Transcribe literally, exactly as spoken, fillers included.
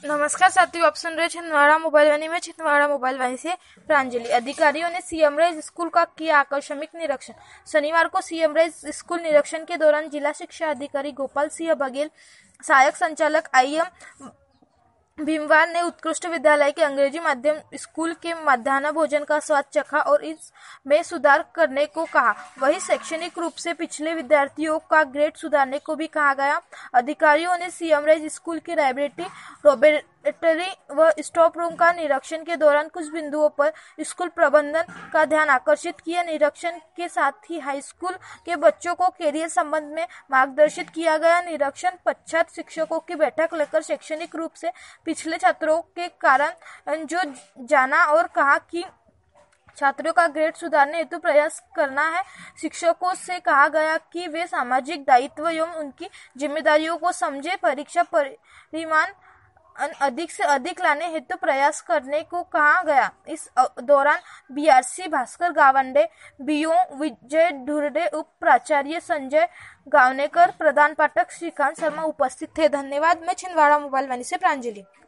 नमस्कार साथियों, आप सुन रहे छिंदवाड़ा मोबाइल वाणी में छिंदवाड़ा मोबाइल वाणी से प्रांजलि। अधिकारियों ने सीएम राइज स्कूल का किया आकस्मिक निरीक्षण। शनिवार को सीएम राइज स्कूल निरीक्षण के दौरान जिला शिक्षा अधिकारी गोपाल सिंह बघेल, सहायक संचालक आईएम भीमवार ने उत्कृष्ट विद्यालय के अंग्रेजी माध्यम स्कूल के मध्याह्न भोजन का स्वाद चखा और इसमें सुधार करने को कहा। वहीं शैक्षणिक रूप से पिछले विद्यार्थियों का ग्रेड सुधारने को भी कहा गया। अधिकारियों ने सीएम राइज स्कूल की लाइब्रेरी, लैबोरेटरी व स्टाफ रूम का निरीक्षण के दौरान कुछ बिंदुओं पर स्कूल प्रबंधन का ध्यान आकर्षित किया। निरीक्षण के साथ ही हाई स्कूल के बच्चों को कैरियर संबंध में मार्गदर्शित किया गया। निरीक्षण पश्चात शिक्षकों की बैठक लेकर शैक्षणिक रूप से पिछले छात्रों के कारण जो जाना और कहा कि छात्रों का ग्रेड सुधारने हेतु प्रयास करना है। शिक्षकों से कहा गया कि वे सामाजिक दायित्व एवं उनकी जिम्मेदारियों को समझे। परीक्षा परिणाम अधिक से अधिक लाने हेतु प्रयास करने को कहा गया। इस दौरान बीआरसी भास्कर गावंडे, बीओ विजय ढुर्डे, उप प्राचार्य संजय गावनेकर, प्रधान पाठक श्रीकांत शर्मा उपस्थित थे। धन्यवाद। मैं छिंदवाड़ा मोबाइल वाणी से प्रांजलि।